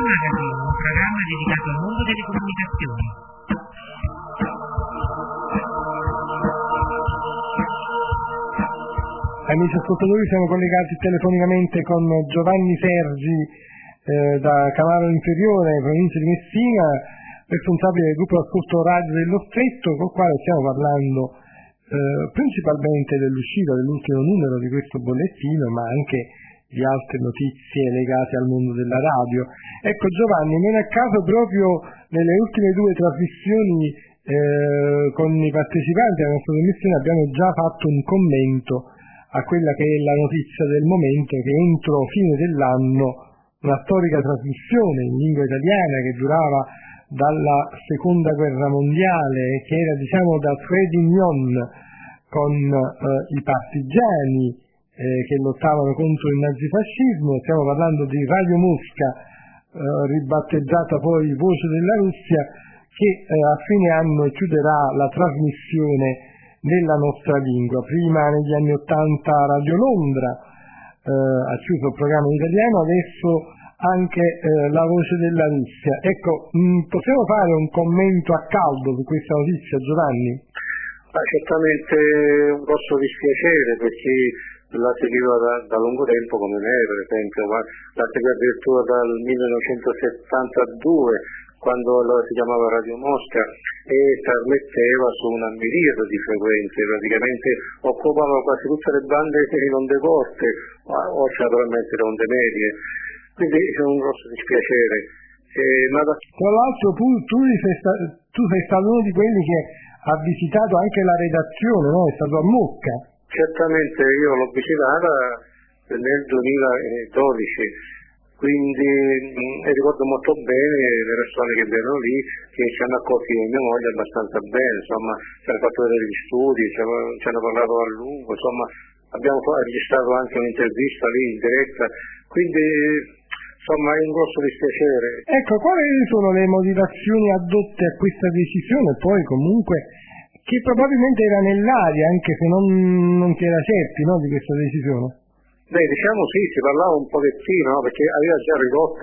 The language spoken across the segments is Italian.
Magazine, un programma dedicato al mondo delle comunicazioni. Amici ascoltatori, siamo collegati telefonicamente con Giovanni Sergi da Canale Inferiore, provincia di Messina, responsabile del gruppo Ascolto Radio dello Stretto, col quale stiamo parlando principalmente dell'uscita dell'ultimo numero di questo bollettino, ma anche di altre notizie legate al mondo della radio. Ecco Giovanni, non a caso proprio nelle ultime due trasmissioni con i partecipanti alla nostra trasmissione abbiamo già fatto un commento a quella che è la notizia del momento, che entro fine dell'anno una storica trasmissione in lingua italiana che durava dalla seconda guerra mondiale, che era da trade union con i partigiani che lottavano contro il nazifascismo. Stiamo parlando di Radio Mosca, ribattezzata poi Voce della Russia, che a fine anno chiuderà la trasmissione nella nostra lingua. Prima negli anni '80 Radio Londra ha chiuso il programma in italiano, adesso anche la Voce della Russia. Ecco, possiamo fare un commento a caldo su questa notizia, Giovanni? Certamente un grosso dispiacere, perché la seguiva da lungo tempo come me, per esempio, ma la seguiva addirittura dal 1972, quando allora si chiamava Radio Mosca, e trasmetteva su una miriade di frequenze, praticamente occupava quasi tutte le bande in onde corte, o naturalmente le onde medie, quindi c'è un grosso dispiacere. Tra l'altro tu sei stato uno di quelli che ha visitato anche la redazione, no? È stato a Mosca. Certamente, io l'ho visitata nel 2012, quindi ricordo molto bene le persone che erano lì, che ci hanno accolti in mia moglie abbastanza bene, insomma, ci hanno fatto vedere gli studi, ci hanno parlato a lungo, insomma, abbiamo registrato anche un'intervista lì in diretta, quindi insomma è un grosso dispiacere. Ecco, quali sono le motivazioni addotte a questa decisione, poi comunque che probabilmente era nell'aria, anche se non si era certi, no, di questa decisione? Beh, diciamo sì, si parlava un pochettino, no, perché aveva già ridotto,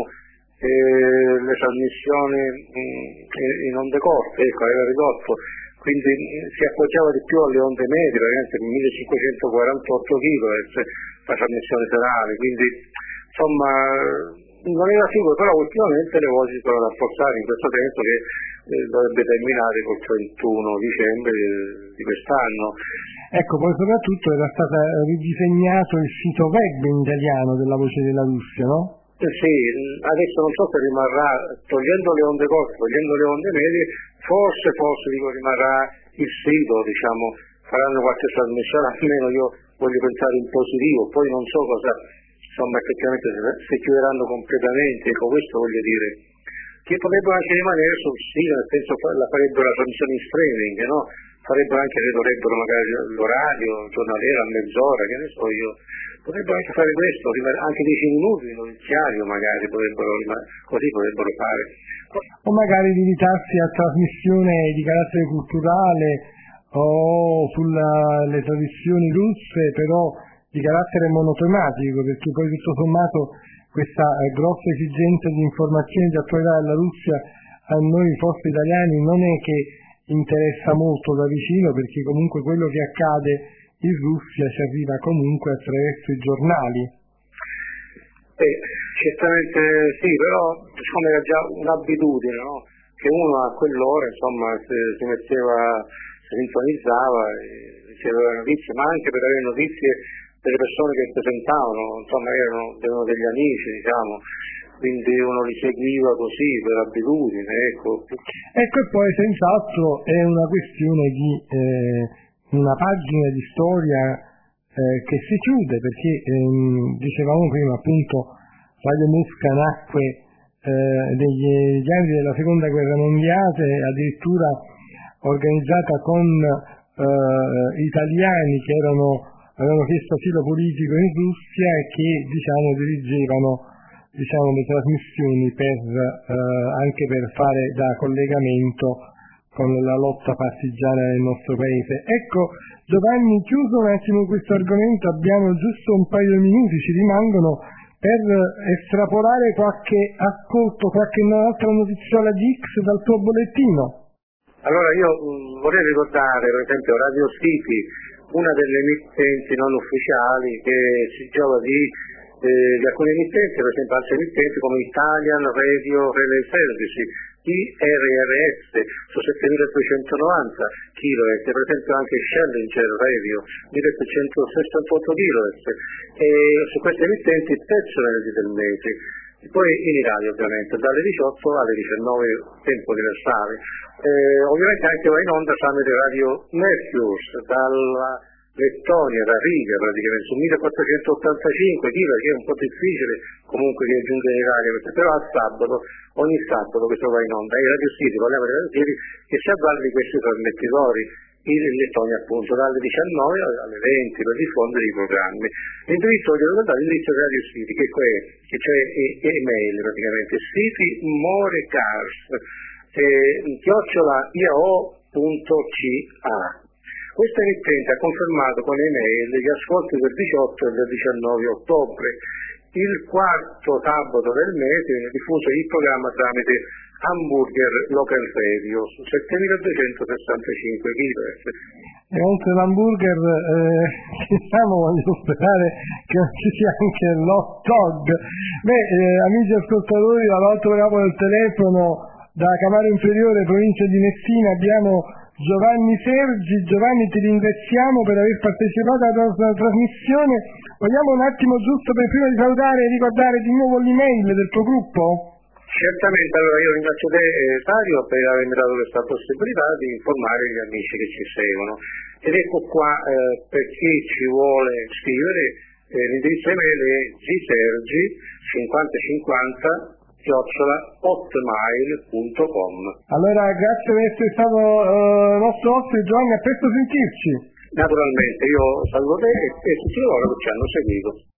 le trasmissioni in onde corte, ecco, aveva ridotto, quindi si appoggiava di più alle onde medie, praticamente 1548 kHz la trasmissione serale, quindi insomma non era sicuro, però ultimamente le voci si sono rafforzate in questo senso che dovrebbe terminare col 31 dicembre di quest'anno. Ecco, poi soprattutto era stato ridisegnato il sito web in italiano della Voce della Russia, no? Sì, adesso non so se rimarrà, togliendo le onde corte, togliendo le onde medie, forse rimarrà il sito, faranno qualche trasmissione, almeno io voglio pensare in positivo, poi non so cosa, insomma, effettivamente se chiuderanno completamente, ecco, questo voglio dire, che potrebbero anche rimanere sul sito, nel senso la farebbero la trasmissione in streaming, no? Ridurrebbero magari l'orario giornaliero a mezz'ora, che ne so io, potrebbero anche fare questo, anche 10 minuti di notiziario magari così potrebbero fare. O magari limitarsi a trasmissione di carattere culturale o sulle trasmissioni russe, però di carattere monotematico, perché poi tutto sommato questa grossa esigenza di informazioni di attualità della Russia a noi forse italiani non è che interessa molto da vicino, perché comunque quello che accade in Russia ci arriva comunque attraverso i giornali. Certamente sì, però era già un'abitudine, no? Che uno a quell'ora si sintonizzava e riceveva notizie, ma anche per avere notizie delle persone che presentavano, erano degli amici, quindi uno li seguiva così per abitudine, ecco. Ecco, e poi senz'altro è una questione di una pagina di storia che si chiude, perché dicevamo prima appunto Radio Mosca nacque negli anni della seconda guerra mondiale, addirittura organizzata con italiani che avevano chiesto asilo politico in Russia e che dirigevano le trasmissioni anche per fare da collegamento con la lotta partigiana nel nostro paese. Ecco, Giovanni, chiuso un attimo questo argomento, abbiamo giusto un paio di minuti, ci rimangono per estrapolare qualche ascolto, qualche altra notiziola di X dal tuo bollettino. Allora io vorrei ricordare per esempio Radio City, una delle emittenti non ufficiali che si gioca di alcune emittenti, per esempio altre emittenti come Italian Radio Relay Service, IRRS su 7290 kHz, per esempio anche Challenger Radio 1768 kHz, e su queste emittenti il terzo venerdì del mese. Poi in Italia ovviamente dalle 18 alle 19 tempo universale, ovviamente anche va in onda tramite Radio Mercurs dalla Lettonia, da Riga praticamente su 1485 kg, che è un po' difficile comunque di aggiungere in Italia, però al sabato, ogni sabato questo va in onda, e Radio City, parliamo di Radio City, che si avvale di questi trasmettitori in Lettonia appunto dalle 19 alle 20 per diffondere i programmi. L'indirizzo, voglio ricordare l'indirizzo di Radio City, che c'è email praticamente, City Morecars, @iao.ca. Questa emittente ha confermato con email gli ascolti del 18 e del 19 ottobre. Il quarto sabato del mese viene diffuso il programma tramite Hamburger Local Radio su 7265 kHz. E oltre all'hamburger voglio sperare che non ci sia anche l'hot dog. Amici ascoltatori, all'altro capo del telefono da Camaro Inferiore, provincia di Messina, abbiamo Giovanni Sergi. Giovanni, ti ringraziamo per aver partecipato alla nostra trasmissione. Vogliamo un attimo, giusto per prima di salutare e ricordare di nuovo l'email del tuo gruppo? Certamente, allora io ringrazio te Dario per avermi dato questa possibilità di informare gli amici che ci seguono, ed ecco qua per chi ci vuole scrivere l'indirizzo email è gsergi5050@hotmail.com. Allora grazie per essere stato nostro ospite Giovanni, a presto sentirci. Naturalmente io saluto te e tutti coloro che ci hanno seguito.